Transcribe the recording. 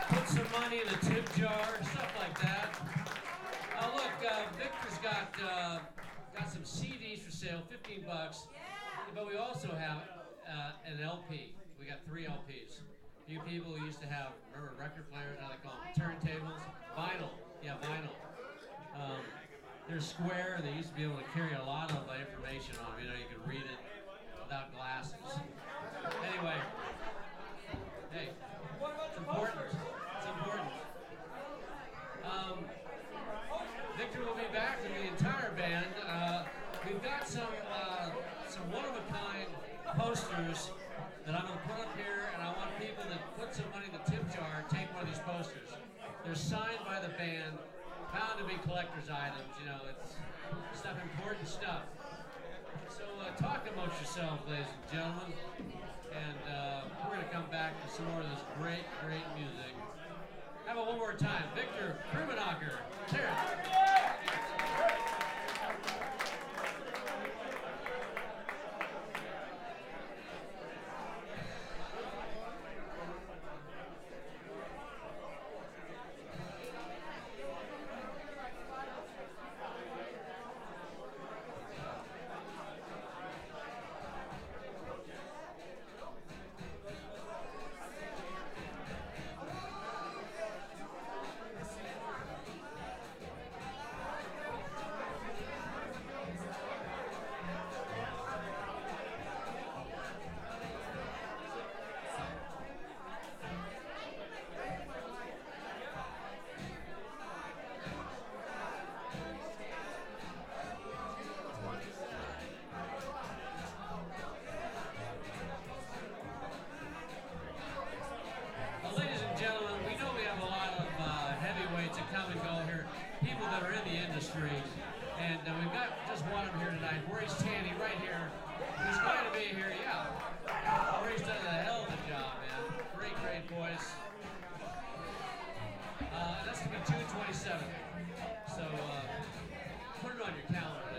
put some money in the tip jar, stuff like that. Look, Victor's got some CDs for sale, $15. But we also have an LP. We got 3 LPs. You people who used to have, remember record players, how they call them, turntables, vinyl. Yeah, vinyl. They're square. They used to be able to carry a lot of information on them. You know, you could read it without glasses. Anyway, hey, it's important. It's important. Victor will be back with the entire band. We've got some one-of-a-kind posters that I'm going to put up here, and I want people that put some money in the tip jar take one of these posters. They're signed by the band, bound to be collector's items. You know, it's stuff, important stuff. So talk amongst yourselves, ladies and gentlemen, and we're going to come back to some more of this great, great music. How about one more time? Victor Krummenacher. Terrence. And we've got just one of them here tonight. Maurice Tanny right here. He's glad to be here, yeah. Maurice does a hell of a job, man. Great, great voice. That's going to be 227. So put it on your calendar.